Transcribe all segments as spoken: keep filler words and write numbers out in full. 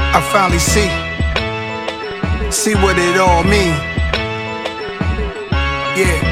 I finally see, see what it all mean. Yeah.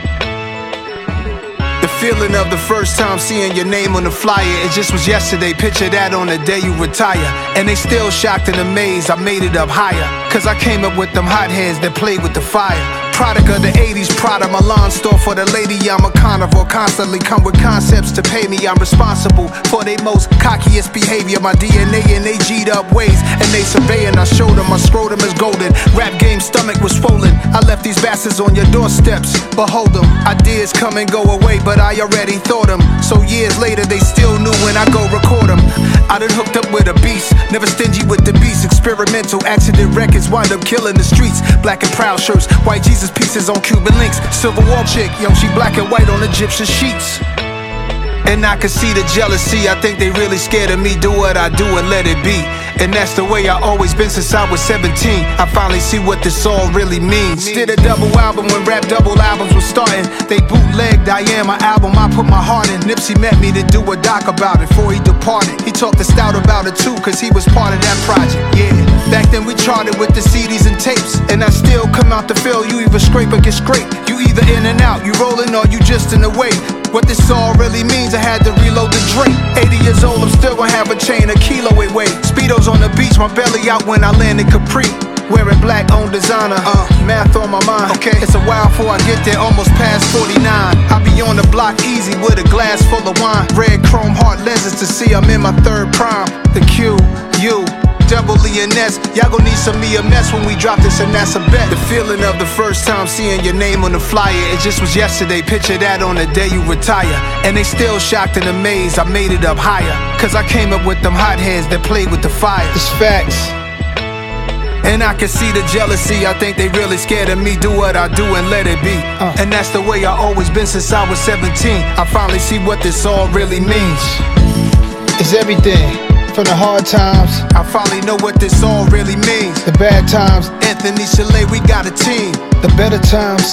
The feeling of the first time seeing your name on the flyer, it just was yesterday. Picture that on the day you retire. And they still shocked and amazed I made it up higher, cause I came up with them hotheads that played with the fire. Product of the eighties, Prada, Milan store for the lady. I'm a carnivore, constantly come with concepts to pay me. I'm responsible for their most cockiest behavior. My D N A and they G'd up ways, and they surveying. I showed them my scrotum is golden. Rap game stomach was swollen. I left these bastards on your doorsteps, behold them. Ideas come and go away, but I already thought them. So years later they still knew when I go record them. I done hooked up with a beast, never stingy with the beast. Experimental accident records wind up killing the streets. Black and proud shirts, white Jesus pieces on Cuban links. Silver War chick, yo, she black and white on Egyptian sheets. And I can see the jealousy, I think they really scared of me. Do what I do and let it be. And that's the way I always been since I was seventeen. I finally see what this all really means. Did a double album when rap double albums was starting. They bootlegged I Am, my album I put my heart in. Nipsey met me to do a doc about it before he departed. He talked to Stout about it too, cause he was part of that project. Yeah, back then we charted with the C Ds and tapes. And I still come out to feel you either scrape or get scraped. You either in and out, you rolling or you just in the way. What this all really means, I had to reload the drink. eighty years old, I'm still gonna have a chain, a kilo it weight. Speedos on the beach, my belly out when I landed Capri. Wearing black on designer, uh, math on my mind. Okay, it's a while before I get there, almost past forty-nine. I be on the block easy with a glass full of wine. Red chrome heart lenses to see I'm in my third prime. The Q, U, double E and S. Y'all gon' need some E M S when we drop this, and that's a bet. The feeling of the first time seeing your name on the flyer, it just was yesterday. Picture that on the day you retire. And they still shocked and amazed I made it up higher, cause I came up with them hotheads that played with the fire. It's facts. And I can see the jealousy, I think they really scared of me. Do what I do and let it be. uh. And that's the way I always been since I was seventeen. I finally see what this all really means. It's everything. From the hard times, I finally know what this all really means. The bad times, Anthony Chalet, we got a team. The better times,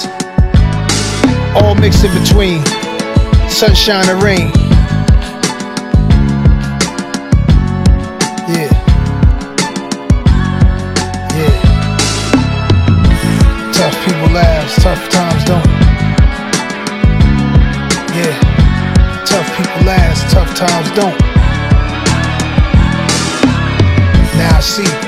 all mixed in between. Sunshine and rain. Yeah. Yeah. Tough people last, tough times don't. Yeah. Tough people last, tough times don't. Now I see.